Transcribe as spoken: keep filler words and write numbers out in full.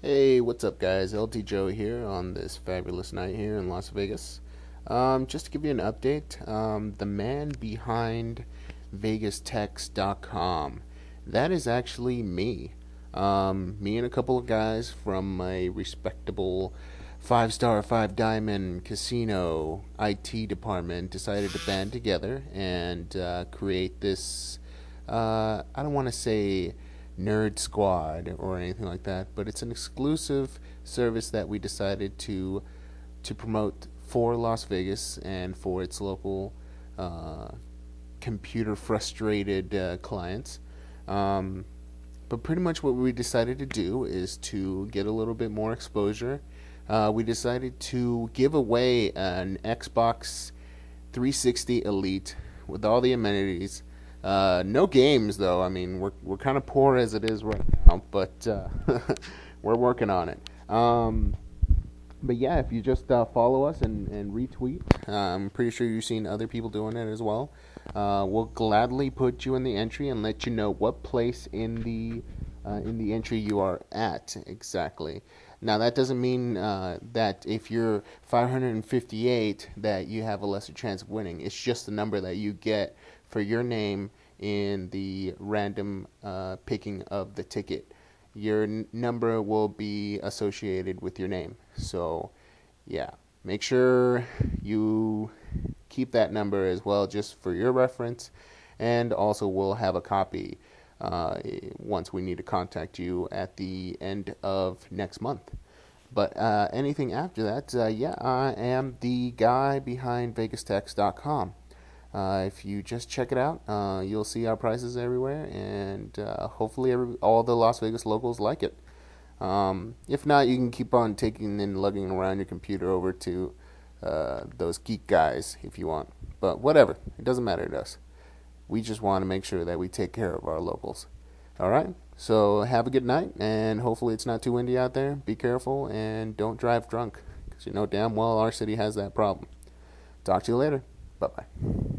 Hey, what's up, guys? L T Joe here on this fabulous night here in Las Vegas. Um, just to give you an update, um, the man behind Vegas Tex dot com, that is actually me. Um, me and a couple of guys from a respectable five star, five diamond casino I T department decided to band together and uh, create this. Uh, I don't want to say Nerd Squad or anything like that, but it's an exclusive service that we decided to to promote for Las Vegas and for its local uh, computer frustrated uh, clients. Um, but pretty much what we decided to do is to get a little bit more exposure. Uh, we decided to give away an Xbox three sixty Elite with all the amenities. Uh, no games though. I mean, we're we're kind of poor as it is right now, but uh, we're working on it. Um, but yeah, if you just uh, follow us and, and retweet, uh, I'm pretty sure you've seen other people doing it as well. Uh, we'll gladly put you in the entry and let you know what place in the uh, in the entry you are at exactly. Now that doesn't mean uh, that if you're five hundred fifty-eight that you have a lesser chance of winning. It's just the number that you get for your name in the random uh, picking of the ticket. Your n- number will be associated with your name. So, yeah, make sure you keep that number as well, just for your reference. And also, we'll have a copy uh, once we need to contact you at the end of next month. But uh, anything after that, uh, yeah, I am the guy behind Vegas Tex dot com. Uh, if you just check it out, uh, you'll see our prices everywhere, and uh, hopefully every, all the Las Vegas locals like it. Um, if not, you can keep on taking and lugging around your computer over to uh, those geek guys if you want. But whatever, it doesn't matter to us. We just want to make sure that we take care of our locals. All right? So have a good night, and hopefully it's not too windy out there. Be careful, and don't drive drunk, because you know damn well our city has that problem. Talk to you later. Bye-bye.